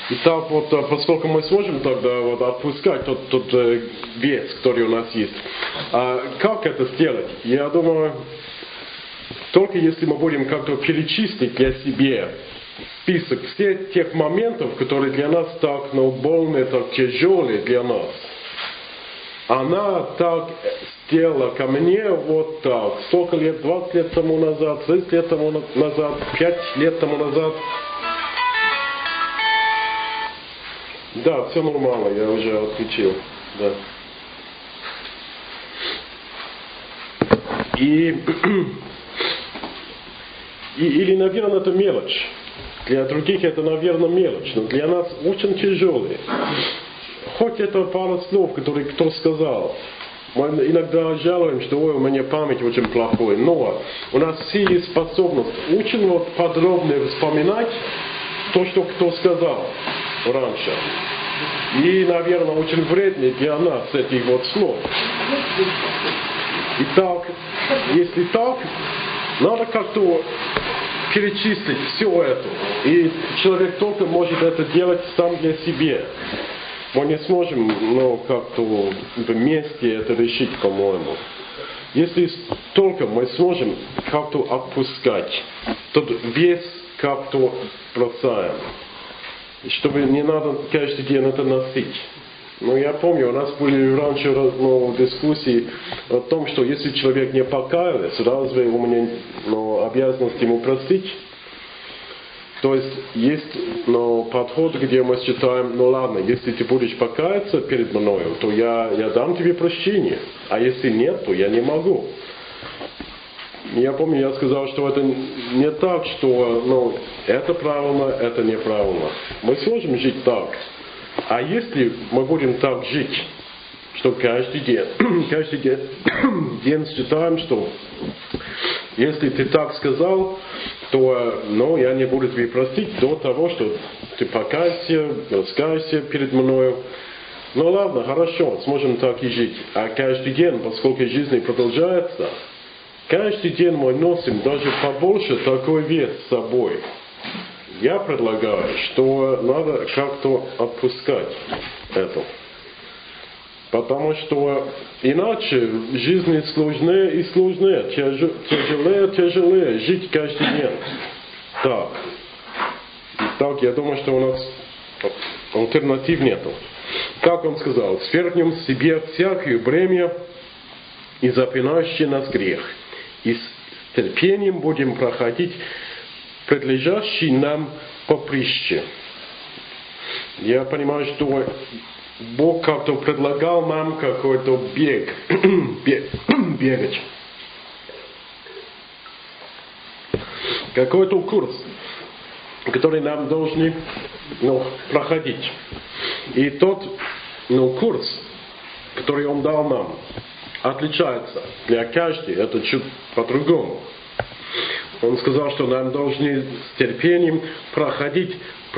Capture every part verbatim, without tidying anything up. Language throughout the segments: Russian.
Итак, вот поскольку мы сможем тогда вот отпускать тот, тот э, вес, который у нас есть, а как это сделать? Я думаю, только если мы будем как-то перечислить для себя список всех тех моментов, которые для нас так, ну, больные, так тяжелые для нас. Она так сделала ко мне вот так. Сколько лет? двадцать лет тому назад, шесть лет тому назад, пять лет тому назад. Да, все нормально, я уже отключил. Да. И, и, или, наверное, это мелочь. Для других это, наверное, мелочь, но для нас очень тяжелые. Хоть это пару слов, которые кто сказал. Мы иногда жалуемся, что ой, у меня память очень плохая. Но у нас все есть способность очень вот подробно вспоминать то, что кто сказал раньше. И, наверное, очень вредно для нас этих вот слов. Итак, если так, надо как-то перечислить все это. И человек только может это делать сам для себя. Мы не сможем, ну, как-то вместе это решить, по-моему. Если только мы сможем как-то отпускать, тот вес как-то бросаем. Чтобы не надо каждый день это носить. Ну, я помню, у нас были раньше ну, дискуссии о том, что если человек не покаялся, разве у меня ну, обязанность ему простить? То есть, есть ну, подход, где мы считаем, ну ладно, если ты будешь покаяться перед мною, то я, я дам тебе прощение. А если нет, то я не могу. Я помню, я сказал, что это не так, что ну, это правильно, это неправильно. Мы сможем жить так. А если мы будем так жить, что каждый день, каждый день, день считаем, что если ты так сказал, то ну, я не буду тебе простить до того, что ты покайся, раскайся перед мною. Ну ладно, хорошо, сможем так и жить. А каждый день, поскольку жизнь продолжается, каждый день мы носим даже побольше такой вес с собой. Я предлагаю, что надо как-то отпускать это. Потому что иначе жизнь сложнее и сложнее, тяжелее и тяжелее жить каждый день. Так. Так, я думаю, что у нас альтернатив нету. Как он сказал, свергнем себе всякое бремя и запинающий нас грех. И с терпением будем проходить предлежащий нам поприще. Я понимаю, что Бог как-то предлагал нам какой-то бег, бег бегать. Какой-то курс, который нам должны ну, проходить. И тот ну, курс, который Он дал нам, отличается для каждого, это чуть по-другому. Он сказал, что нам должны с терпением проходить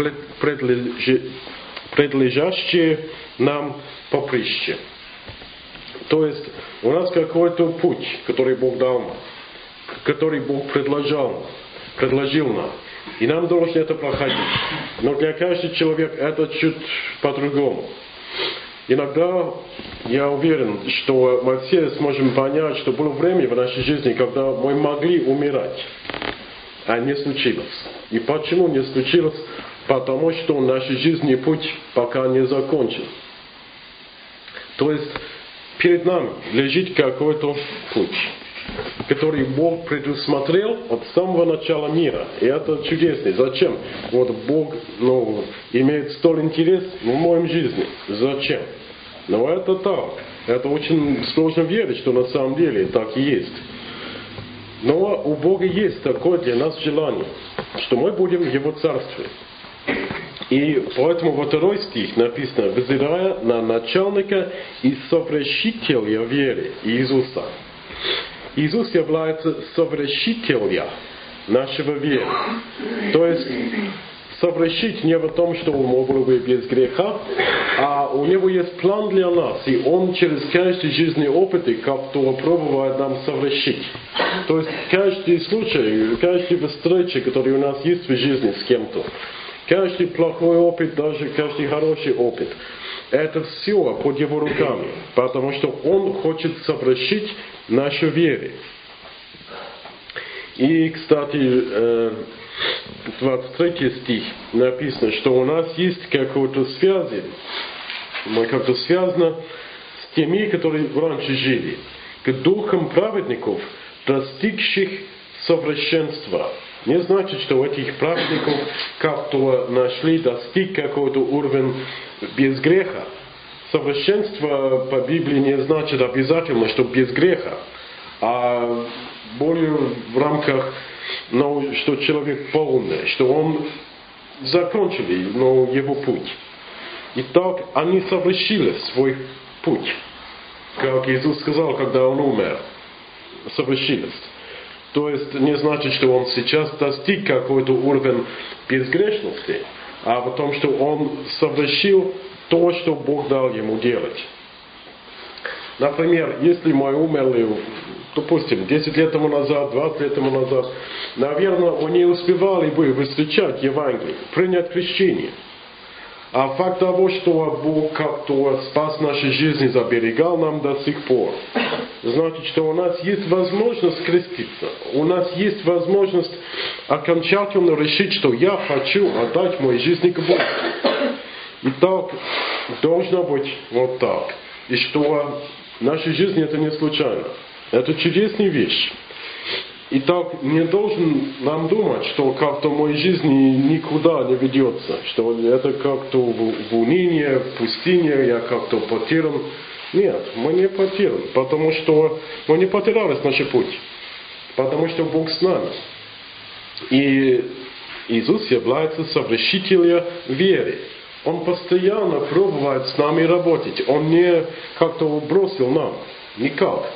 предлежащие нам поприще. То есть у нас какой-то путь, который Бог дал нам, который Бог предложил, предложил нам. И нам должны это проходить. Но для каждого человека это чуть по-другому. Иногда я уверен, что мы все сможем понять, что было время в нашей жизни, когда мы могли умирать, а не случилось. И почему не случилось? Потому что наш жизненный путь пока не закончен. То есть перед нами лежит какой-то путь, который Бог предусмотрел от самого начала мира. И это чудесно. Зачем? Вот Бог ну, имеет столь интерес в моей жизни. Зачем? Но это так. Это очень сложно верить, что на самом деле так и есть. Но у Бога есть такое для нас желание, что мы будем в Его Царстве. И поэтому во второй стих написано: «Взирая на начальника и совершителя веры Иисуса». Иисус является совершителем нашего веры. То есть совершить не в том, что мы были без греха, а у Него есть план для нас, и Он через каждый жизненный опыт как-то пробует нам совершить. То есть каждый случай, каждая встреча, которая у нас есть в жизни с кем-то, Каждый плохой опыт, даже каждый хороший опыт, это все под Его руками, потому что Он хочет совращить нашу веру. И, кстати, двадцать третий стих написано, что у нас есть какая-то связь, мы как-то связаны с теми, которые раньше жили, к духам праведников, достигших совершенства. Не значит, что у этих праведников как-то нашли, достиг какой-то уровень без греха. Совершенство по Библии не значит обязательно, что без греха, а более в рамках, ну, что человек полный, что он закончили, ну, его путь. Итак, они совершили свой путь. Как Иисус сказал, когда Он умер, совершились. То есть не значит, что Он сейчас достиг какой-то уровень безгрешности, а в том, что Он совершил то, что Бог дал Ему делать. Например, если мы умерли, допустим, десять лет тому назад, двадцать лет тому назад, наверное, мы не успевали бы встречать Евангелие, принять крещение. А факт того, что Бог как-то спас наши жизни, заберегал нам до сих пор, значит, что у нас есть возможность креститься. У нас есть возможность окончательно решить, что я хочу отдать мою жизнь к Богу. И так должно быть вот так. И что наша жизнь это не случайно. Это чудесная вещь. И так не должен нам думать, что как-то в моей жизни никуда не ведется, что это как-то в, в унынии, в пустыне, я как-то потерян. Нет, мы не потеряны, потому что мы не потерялись наш путь, потому что Бог с нами. И Иисус является совершителем веры. Он постоянно пробует с нами работать. Он не как-то бросил нам. Никак.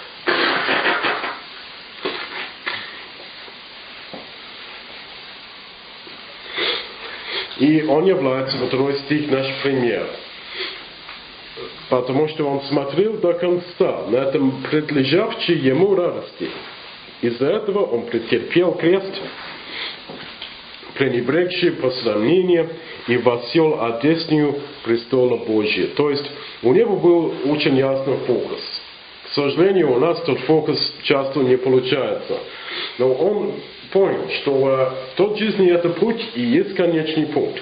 И Он является, вот второй стих, наш пример. Потому что Он смотрел до конца на этом предлежавшей Ему радости. Из-за этого Он претерпел крест, пренебрегший посрамление, и воссел одесную престола Божия. То есть у Него был очень ясный фокус. К сожалению, у нас тот фокус часто не получается. Но Он понял, что тот жизни это путь и есть конечный пункт.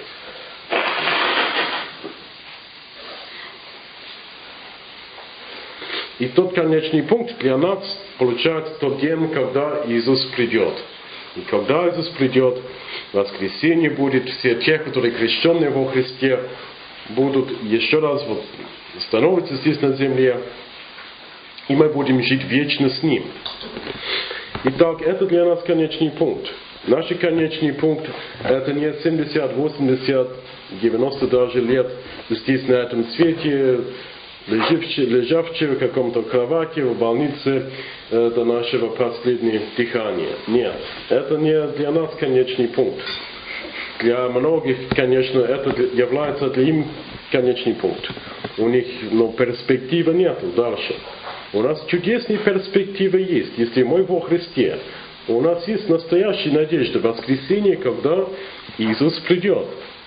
И тот конечный пункт для нас получается тот день, когда Иисус придет. И когда Иисус придет, воскресенье будет, все те, которые крещенные во Христе, будут еще раз вот становятся здесь на земле, и мы будем жить вечно с Ним. Итак, это для нас конечный пункт. Наш конечный пункт это не семьдесят, восемьдесят, девяносто даже лет здесь на этом свете, лежавшие, лежавшие в каком-то кровати, в больнице до нашего последнего дыхания. Нет, это не для нас конечный пункт. Для многих, конечно, это является для им конечный пункт. У них но перспективы нет дальше. У нас чудесные перспективы есть. Если мы во Христе, у нас есть настоящая надежда в воскресенье, когда Иисус придет.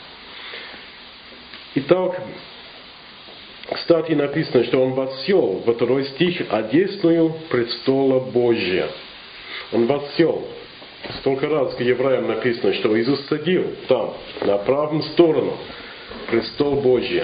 Итак, кстати, написано, что Он воссел, во второй стих, одесную престола Божия. Он воссел. Столько раз к евреям написано, что Иисус садил там, на правую сторону, престол Божий.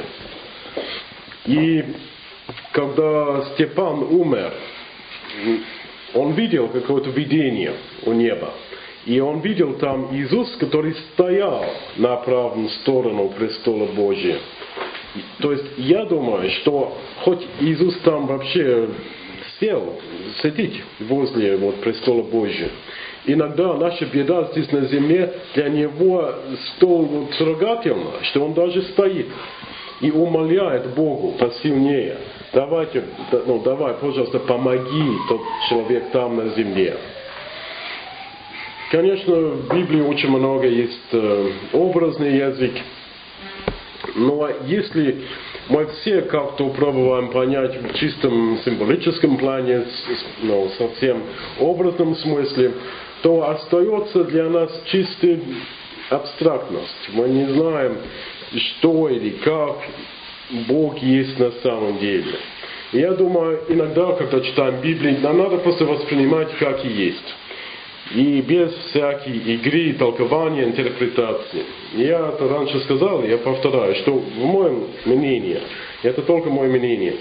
И когда Степан умер, он видел какое-то видение у неба. И он видел там Иисус, который стоял на правую сторону престола Божия. То есть я думаю, что хоть Иисус там вообще сел, сидит возле вот, престола Божия, иногда наша беда здесь на земле для Него столь вот, трогательна, что Он даже стоит и умоляет Богу посильнее. Давайте, ну давай, пожалуйста, помоги тот человек там на земле. Конечно, в Библии очень много есть э, образный язык. Но если мы все как-то пробуем понять в чистом символическом плане, ну, совсем образном смысле, то остается для нас чисто абстрактность. Мы не знаем, что или как Бог есть на самом деле. И я думаю, иногда, когда читаем Библию, нам надо просто воспринимать, как и есть. И без всякой игры, толкования, интерпретации. Я это раньше сказал, я повторяю, что в моем мнении, это только мое мнение,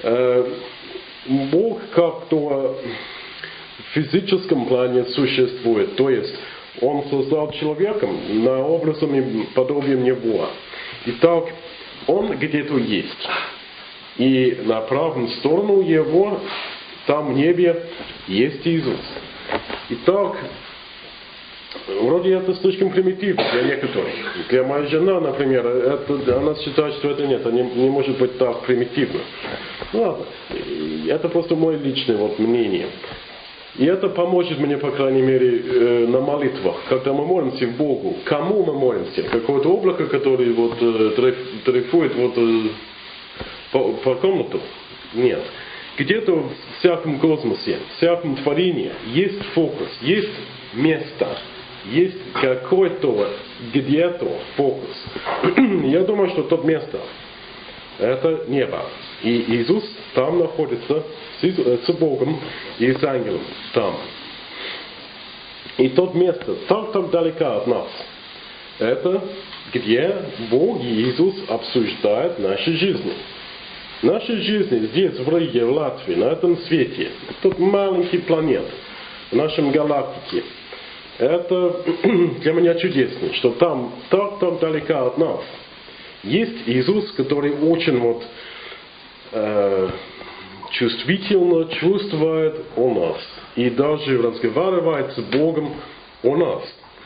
Бог как-то в физическом плане существует. То есть, Он создал человека на образом и подобием Него. Итак, Он где-то есть. И на правую сторону Его, там в небе, есть Иисус. Итак, вроде это слишком примитивно для некоторых. Для моей жены, например, это, она считает, что это нет, это не, не может быть так примитивно. Ну ладно, это просто мое личное вот мнение. И это поможет мне, по крайней мере, э, на молитвах, когда мы молимся к Богу. Кому мы молимся? Какое-то облако, которое вот, э, дрейфует вот, э, по, по комнату? Нет. Где-то в всяком космосе, в всяком творении есть фокус, есть место, есть какой-то где-то фокус. Я думаю, что то место – это небо. И Иисус там находится с Богом и с ангелом там. И то место так-так далеко от нас. Это где Бог и Иисус обсуждают наши жизни. Наша жизнь здесь, в Риге, в Латвии, на этом свете, тот маленький планет, в нашем галактике, это для меня чудесно, что там, так-так далеко от нас, есть Иисус, который очень вот, э, чувствительно чувствует о нас и даже разговаривает с Богом о нас.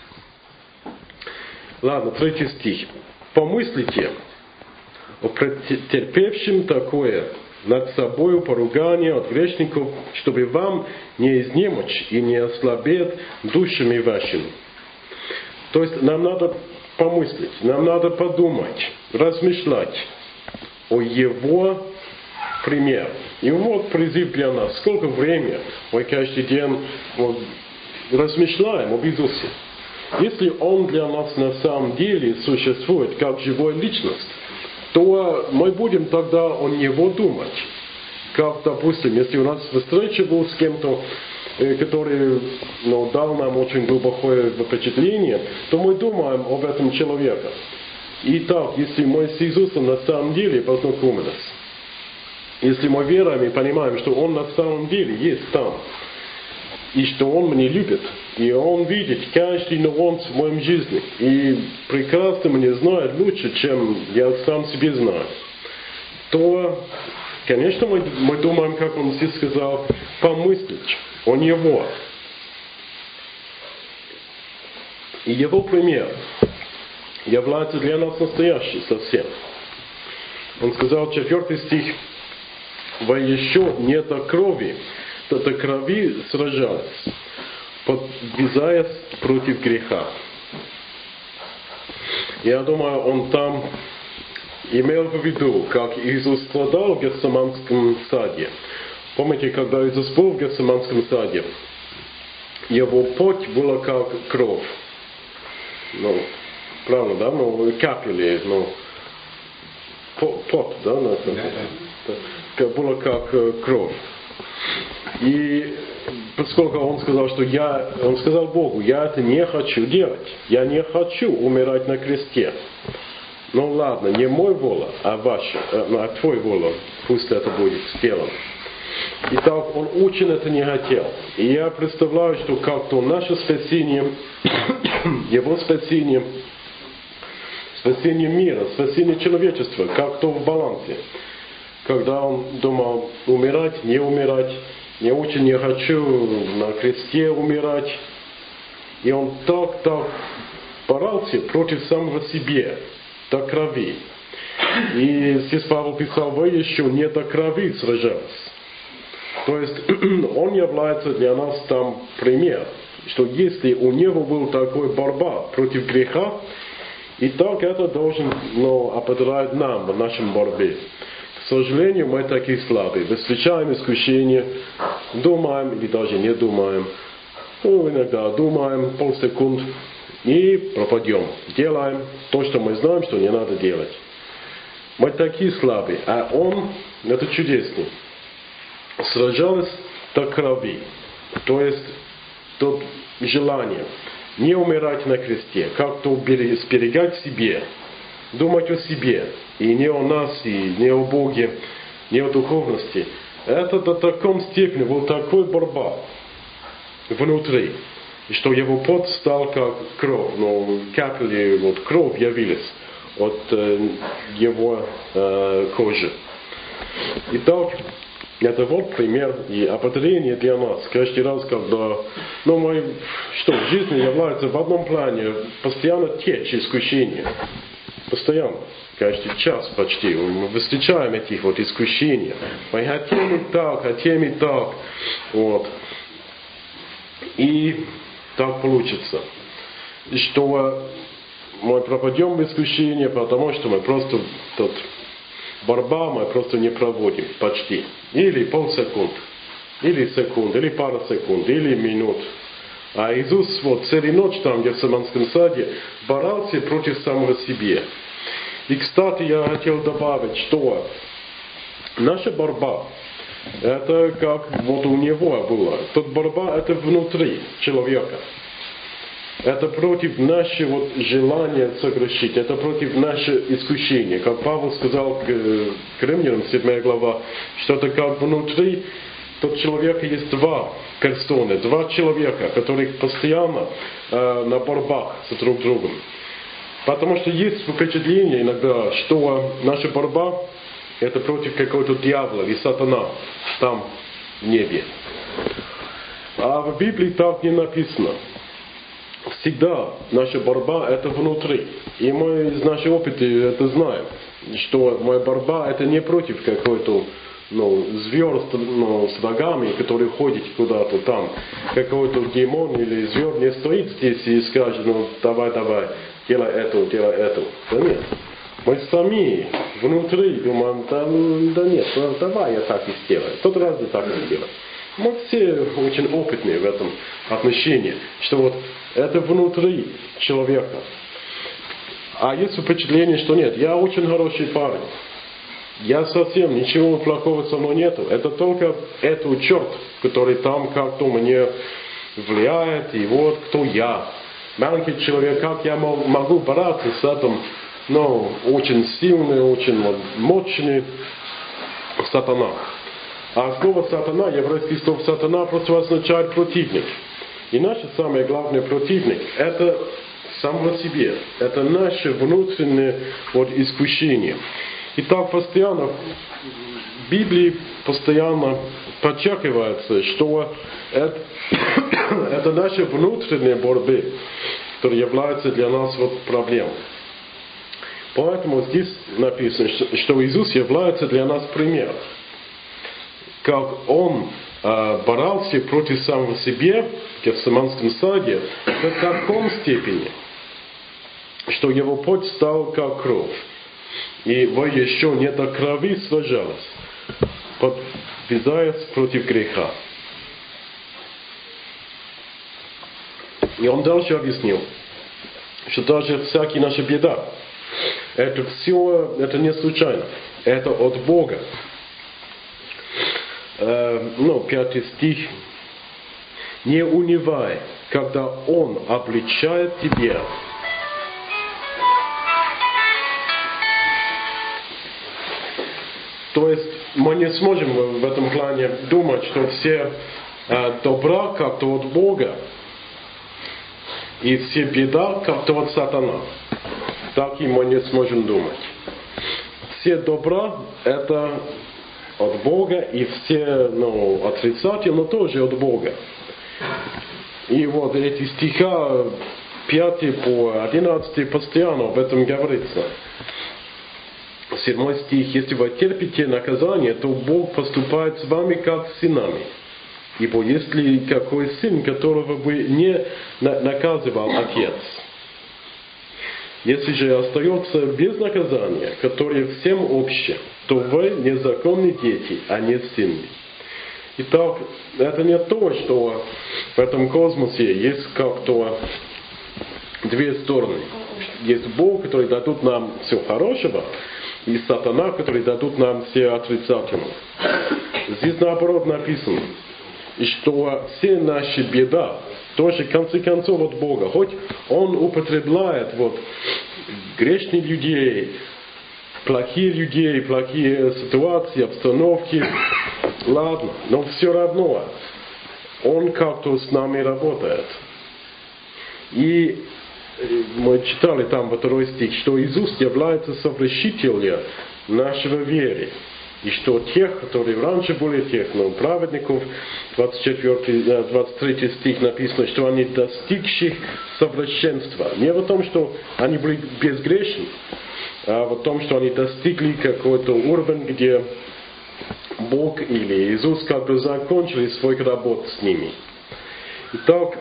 Ладно, третий стих. «Помыслите о претерпевшем такое над собою поругание от грешников, чтобы вам не изнемочь и не ослабеть душами вашими». То есть нам надо помыслить, нам надо подумать, размышлять о Его примере. И вот призыв для нас. Сколько времени мы каждый день вот, размышляем об Иисусе. Если Он для нас на самом деле существует как живая личность, то мы будем тогда о Него думать. Как, допустим, если у нас встреча была с кем-то, который ну, дал нам очень глубокое впечатление, то мы думаем об этом человеке. Итак, если мы с Иисусом на самом деле познакомились, если мы веруем и понимаем, что Он на самом деле есть там, и что Он меня любит, и Он видит каждый нюанс в моей жизни, и прекрасно меня знает лучше, чем я сам себе знаю, то, конечно, мы, мы думаем, как Он здесь сказал, помыслить о Него. И Его пример является для нас настоящий совсем. Он сказал, четвертый стих, «Вы еще не до крови, то до крови сражались, подвязаясь против греха». Я думаю, он там имел в виду, как Иисус страдал в Гефсиманском саде. Помните, когда Иисус был в Гефсиманском саде, его пот была как кровь. Ну, правильно, да? Ну, капли, ну, пот, да? Ну, было как кровь. И поскольку он сказал, что я, он сказал Богу, я это не хочу делать. Я не хочу умирать на кресте. Ну ладно, не мой воля, а ваша, а твой воля, пусть это будет сделано. Итак, он очень это не хотел. И я представляю, что как-то наше спасение, его спасение, спасение мира, спасение человечества, как-то в балансе. Когда он думал умирать, не умирать, я очень не хочу на кресте умирать. И он так-так боролся против самого себя, до крови. И здесь Павел писал, вы еще не до крови сражались. То есть он является для нас там пример, что если у него была такая борьба против греха, и так это должен ну, определять нам в нашей борьбе. К сожалению, мы такие слабые. Встречаем искушение, думаем или даже не думаем. Ну, иногда думаем полсекунд и пропадем. Делаем то, что мы знаем, что не надо делать. Мы такие слабые, а он, это чудесный, сражался до крови. То есть, то желание не умирать на кресте, как-то сберегать себе, думать о себе, и не о нас, и не о Боге, не о духовности. Это до таком степени была такая борьба внутри, что его пот стал как кровь, но капли вот кровь явились от э, его э, кожи. Итак, это вот пример и ободрение для нас. Каждый раз, когда, ну, мы, что в жизни является в одном плане, постоянно течь искушения. Постоянно. Каждый час почти. Мы встречаем этих вот искушений. Мы хотим и так, хотим и так. Вот. И так получится, что мы пропадем в искушение, потому что мы просто тут борьба мы просто не проводим почти. Или полсекунд, или секунд, или пара секунд, или минут. А Иисус вот целую ночь там, где в Гефсиманском саде, боролся против самого себя. И, кстати, я хотел добавить, что наша борьба, это как вот у него было. Тут борьба, это внутри человека. Это против нашего вот желания согрешить, это против нашего искушения. Как Павел сказал к, к Римлянам, седьмая глава, что это как внутри, тот человека есть два персоны, два человека, которые постоянно э, на борьбах с друг другом. Потому что есть впечатление иногда, что наша борьба это против какого-то дьявола и сатана там в небе. А в Библии так не написано. Всегда наша борьба это внутри. И мы из нашего опыта это знаем, что моя борьба это не против какой-то ну, зверь ну, с ногами, который ходит куда-то там. Какой-то демон или зверь не стоит здесь и скажет, ну давай, давай, делай это, делай это. Да нет. Мы сами внутри думаем, да, да нет, ну, давай я так и сделаю. Тот раз я так и сделаю. Мы все очень опытные в этом отношении, что вот это внутри человека. А есть впечатление, что нет, я очень хороший парень. Я совсем ничего плохого со мной нету. Это только этот черт, который там как-то мне влияет, и вот кто я. Маленький человек, как я могу бороться с этим, ну, очень сильный, очень мощный сатана. А слово сатана, еврейский слово сатана просто означает противник. И наш самый главный противник это само себе. Это наше внутреннее вот, искушение. И так постоянно в Библии постоянно подчеркивается, что это, это наши внутренние борьбы, которые являются для нас вот проблемой. Поэтому здесь написано, что Иисус является для нас примером. Как Он э, боролся против самого себя в Гефсиманском саде в таком степени, что его пот стал как кровь. И вы еще не до крови сражались, подвязаясь против греха. И он дальше объяснил, что даже всякая наша беда, это все, это не случайно, это от Бога. Э, ну, пятый стих. Не унывай, когда Он обличает тебя. То есть мы не сможем в этом плане думать, что все э, добра как-то от Бога, и все беда как-то от сатана. Так и мы не сможем думать. Все добра это от Бога, и все ну, отрицательно тоже от Бога. И вот эти стиха пятый по одиннадцатый постоянно об этом говорится. Седьмой стих. Если вы терпите наказание, то Бог поступает с вами как с сынами. Ибо если какой сын, которого бы не наказывал отец, если же остается без наказания, которое всем общее, то вы незаконные дети, а не сыны. Итак, это не то, что в этом космосе есть как-то две стороны. Есть Бог, который дадут нам все хорошего, и сатана, который дадут нам все отрицательное. Здесь наоборот написано, и что все наши беда тоже в конце концов от Бога. Хоть Он употребляет вот грешных людей, плохие людей, плохие ситуации, обстановки, ладно, но все равно Он как-то с нами работает. И мы читали там во второй стих, что Иисус является совершителем нашего веры. И что тех, которые раньше были тех, но праведников, двадцать четвёртый, двадцать третий стих написано, что они достигших совершенства. Не в том, что они были безгрешны, а в том, что они достигли какой-то уровень, где Бог или Иисус как бы закончили свою работу с ними. Итак,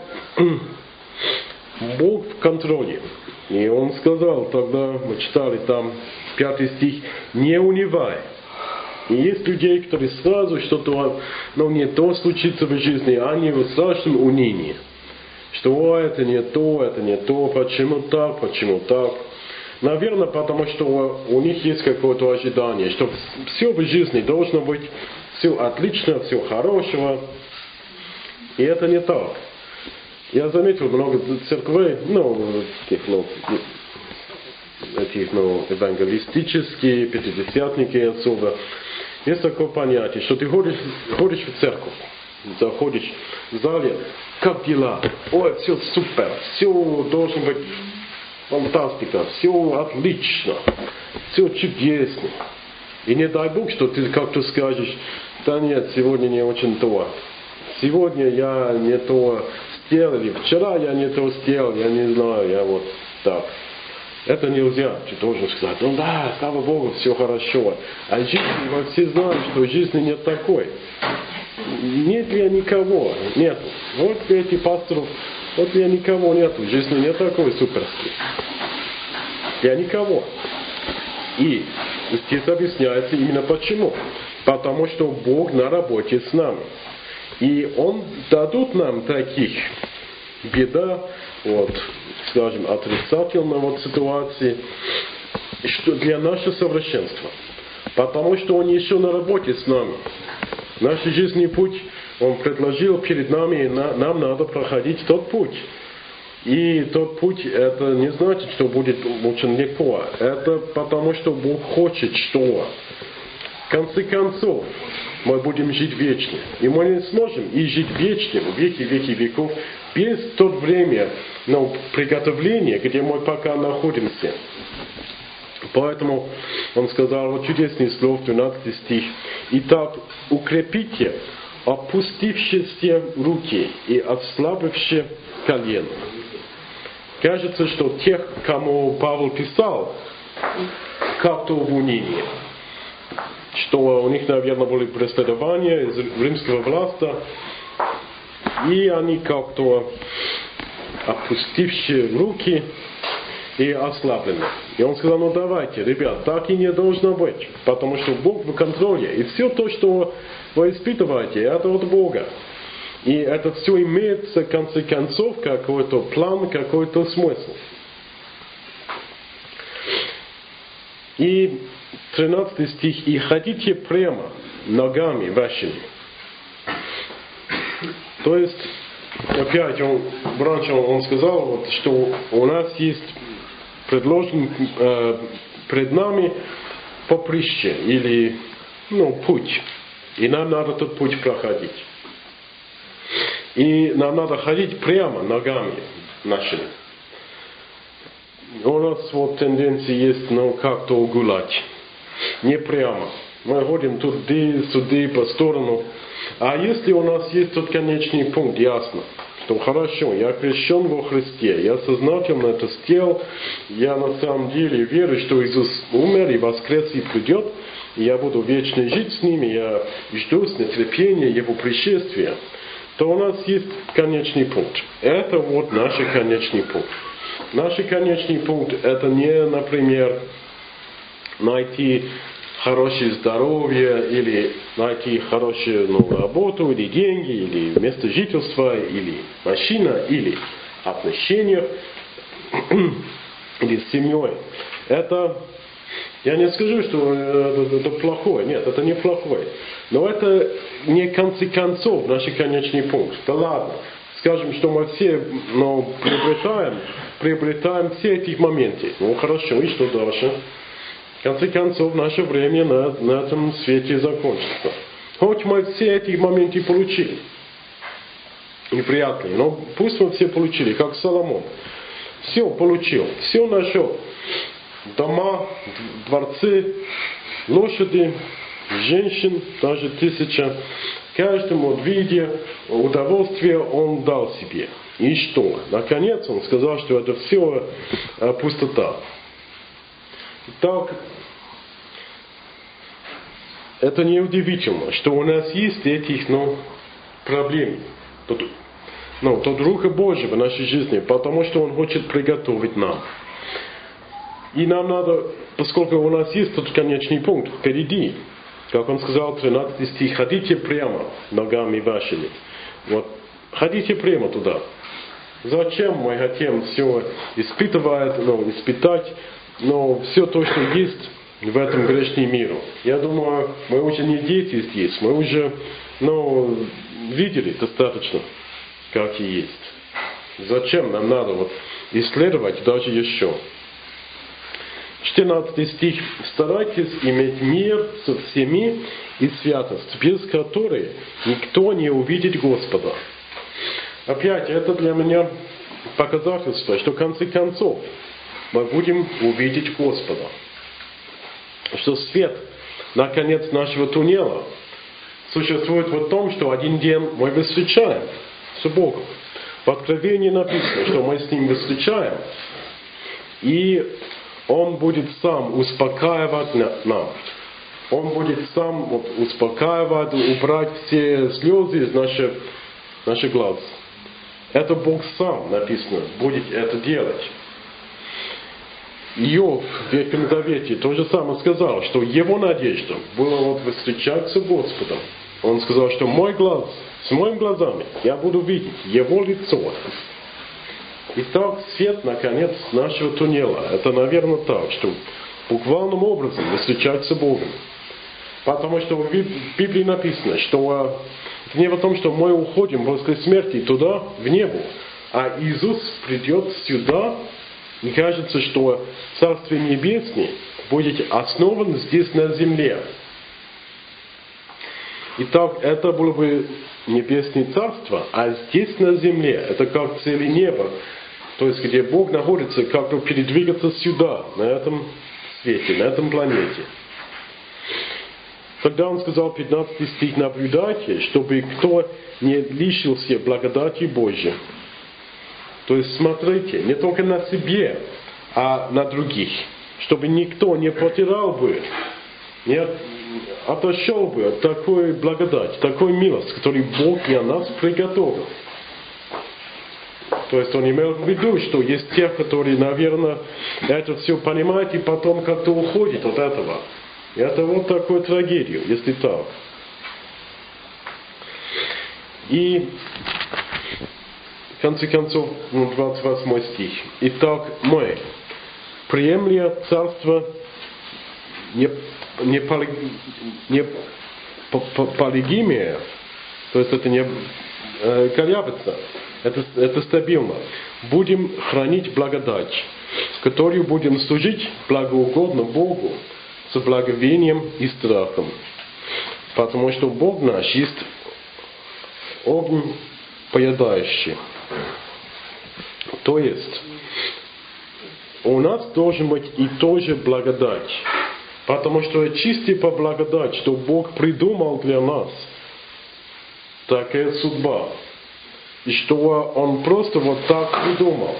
Бог в контроле. И Он сказал тогда, мы читали там пятый стих, не унывай. И есть людей, которые сразу что-то, ну, не то случится в жизни, они в страшном унынии. Что о, это не то, это не то, почему так, почему так. Наверное, потому что у них есть какое-то ожидание, что все в жизни должно быть все отлично, все хорошего. И это не так. Я заметил много церквей, ну, таких, ну, этих, ну, евангелистические, пятидесятники особо. Есть такое понятие, что ты ходишь, ходишь в церковь, заходишь в зале, как дела? Ой, все супер, все должно быть фантастика, все отлично, все чудесно. И не дай Бог, что ты как-то скажешь, да нет, сегодня не очень то. Сегодня я не то сделал, или вчера я не то сделал, я не знаю, я вот так. Это нельзя. Ты должен сказать, ну да, слава Богу, все хорошо. А в жизни мы все знаем, что в жизни нет такой. Нет ли никого? Нет. Вот эти пасторов, вот ли никого нет. В жизни нет такой суперски. Я никого. И здесь объясняется именно почему. Потому что Бог на работе с нами. И Он дадут нам таких беда, вот, скажем, отрицательной вот ситуации, что для нашего совершенства. Потому что Он еще на работе с нами. Наш жизненный путь Он предложил перед нами, и на, нам надо проходить тот путь. И тот путь, это не значит, что будет очень легко. Это потому, что Бог хочет, что в конце концов мы будем жить вечно. И мы не сможем и жить вечно, в веки веки веков, без того времени, ну, приготовления, где мы пока находимся. Поэтому Он сказал, вот чудесный слов, двенадцатый стих. «Итак, укрепите опустившиеся руки и ослабившие колено». Кажется, что тех, кому Павел писал, как-то в унынии. Что у них, наверное, были преследования из римского власти, и они как-то опустившие руки и ослаблены. И он сказал, ну давайте, ребят, так и не должно быть, потому что Бог в контроле, и все то, что вы испытываете, это от Бога. И это все имеет, в конце концов, какой-то план, какой-то смысл. И тринадцатый стих. «И ходите прямо ногами вашими». То есть, опять, он, раньше он сказал, вот, что у нас есть предложен э, пред нами поприще, или, ну, путь. И нам надо этот путь проходить. И нам надо ходить прямо ногами нашими. У нас вот тенденция есть, ну, как-то гулять. Не прямо. Мы ходим туда, сюда, по сторону. А если у нас есть тот конечный пункт, ясно, что хорошо, я крещен во Христе, я сознательно это сделал, я на самом деле верю, что Иисус умер и воскрес и придет, и я буду вечно жить с ними, я жду с нетерпением Его пришествия, то у нас есть конечный пункт. Это вот наш конечный пункт. Наш конечный пункт это не, например, найти хорошее здоровье, или найти хорошую, ну, работу, или деньги, или место жительства, или машина, или отношения. или с семьей. Это, я не скажу, что это, это плохое. Нет, это не плохое. Но это не конце концов наш конечный пункт. Да ладно. Скажем, что мы все ну, приобретаем, приобретаем все эти моменты. Ну хорошо, и что дальше? В конце концов, наше время на, на этом свете закончится. Хоть мы все эти моменты получили. Неприятные, но пусть мы все получили, как Соломон. Все получил, все нашел. Дома, дворцы, лошади, женщин, даже тысяча. Каждому виде удовольствие он дал себе. И что? Наконец он сказал, что это все э, пустота. Так, это неудивительно, что у нас есть этих ну, проблем. Тот, ну, тот Духа Божьего в нашей жизни, потому что Он хочет приготовить нам. И нам надо, поскольку у нас есть тот конечный пункт впереди, как он сказал, тринадцатый стих, ходите прямо ногами вашими. Вот, ходите прямо туда. Зачем мы хотим все испытывать, ну, испытать, но все то, что есть в этом грешном мире? Я думаю, мы уже не дети здесь, мы уже ну, видели достаточно, как и есть. Зачем нам надо вот исследовать даже еще? четырнадцатый стих. Старайтесь иметь мир со всеми и святость, без которой никто не увидит Господа. Опять, это для меня показательство, что в конце концов мы будем увидеть Господа. Что свет на конец нашего туннеля существует в том, что один день мы встречаем с Богом. В Откровении написано, что мы с Ним встречаем, и Он будет сам успокаивать нам. Он будет сам вот, успокаивать, убрать все слезы из наших, наших глаз. Это Бог сам, написано, будет это делать. Иов в Ветхом Завете то же самое сказал, что его надежда была вот встречаться с Господом. Он сказал, что мой глаз, с моими глазами я буду видеть Его лицо. Итак, свет, наконец, нашего туннеля. Это, наверное, так, что буквальным образом встречаться с Богом. Потому что в Библии написано, что это не в том, что мы уходим после смерти туда, в небо, а Иисус придет сюда, и кажется, что Царствие Небесное будет основано здесь на земле. Итак, это было бы Небесное Царство, а здесь на земле, это как целое небо, то есть где Бог находится, как бы передвигаться сюда, на этом свете, на этом планете. Тогда он сказал, пятнадцатый стих, наблюдайте, чтобы кто не лишился благодати Божьей. То есть смотрите, не только на себе, а на других, чтобы никто не потерял бы, не отошел бы от такой благодати, такой милости, которую Бог для нас приготовил. То есть он имел в виду, что есть те, которые, наверное, это все понимают и потом как-то уходят от этого. И это вот такая трагедия, если так. И в конце концов, двадцать восьмой стих. Итак, мы, приемля царство не, не, поли, не полигимия, то есть это не э, колеблется, это, это стабильно. Будем хранить благодать, которую будем служить благоугодно Богу с благовением и страхом. Потому что Бог наш есть огонь поедающий. То есть, у нас должен быть и тоже благодать. Потому что чисто по благодать, что Бог придумал для нас, такая судьба. И что Он просто вот так придумал.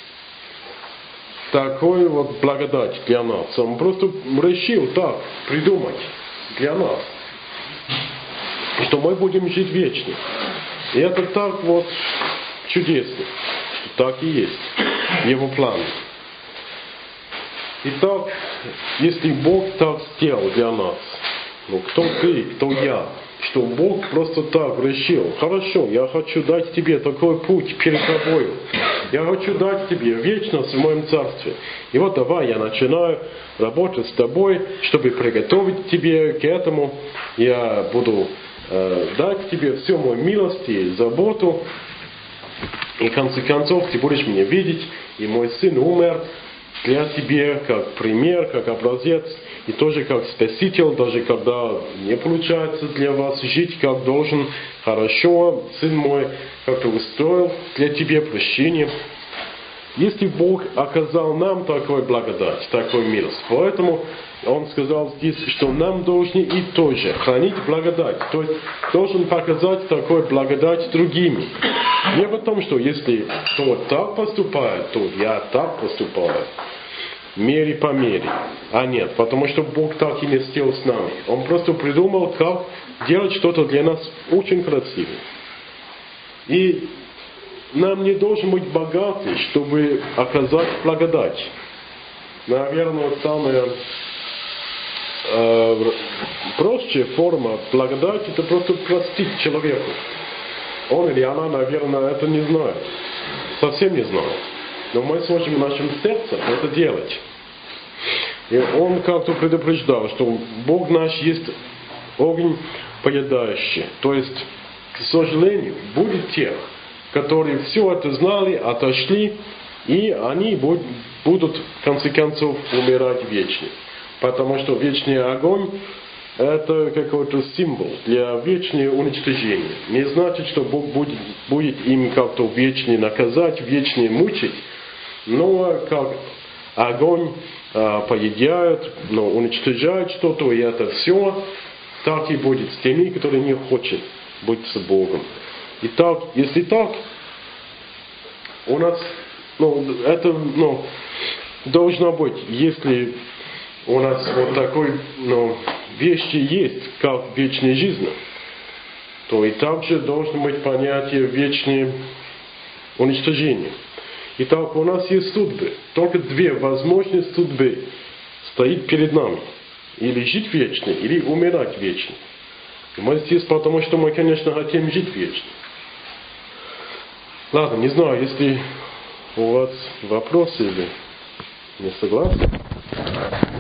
Такой вот благодать для нас. Он просто решил так придумать для нас. Что мы будем жить вечно. И это так вот чудесно. Что так и есть. Его план. Итак, если Бог так сделал для нас, ну кто ты, кто я? Что Бог просто так решил. Хорошо, я хочу дать тебе такой путь перед тобой. Я хочу дать тебе вечность в моем царстве. И вот давай я начинаю работать с тобой, чтобы приготовить тебе к этому. Я буду э, дать тебе всю мою милость и заботу. И в конце концов ты будешь меня видеть. И мой сын умер для тебя как пример, как образец. И тоже как спаситель, даже когда не получается для вас жить как должен, хорошо, сын мой, как-то устроил для тебя прощение. Если Бог оказал нам такой благодать, такую милость, поэтому Он сказал здесь, что нам должны и тоже хранить благодать. То есть должен показать такую благодать другими. Не потому, что если кто так поступает, то я так поступаю. Мере по мере. А нет, потому что Бог так и не сделал с нами. Он просто придумал, как делать что-то для нас очень красивое. И нам не должен быть богатый, чтобы оказать благодать. Наверное, вот самая э, простая форма благодати — это просто простить человеку. Он или она, наверное, это не знает. Совсем не знает. Но мы сможем в нашем сердце это делать. И он как-то предупреждал, что Бог наш есть огонь поедающий. То есть, к сожалению, будет тех, которые все это знали, отошли, и они будут, в конце концов, умирать вечно. Потому что вечный огонь — это какой-то символ для вечного уничтожения. Не значит, что Бог будет, будет им как-то вечно наказать, вечно мучить, но как огонь э, поедает, но уничтожает что-то, и это все, так и будет с теми, которые не хотят быть с Богом. И так, если так, у нас, ну, это, ну, должно быть, если у нас вот такой, ну, вещи есть, как вечная жизнь, то и также должно быть понятие вечное уничтожение. Итак, у нас есть судьбы. Только две возможные судьбы стоит перед нами. Или жить вечно, или умирать вечно. И мы здесь потому, что мы, конечно, хотим жить вечно. Ладно, не знаю, если у вас вопросы или не согласны.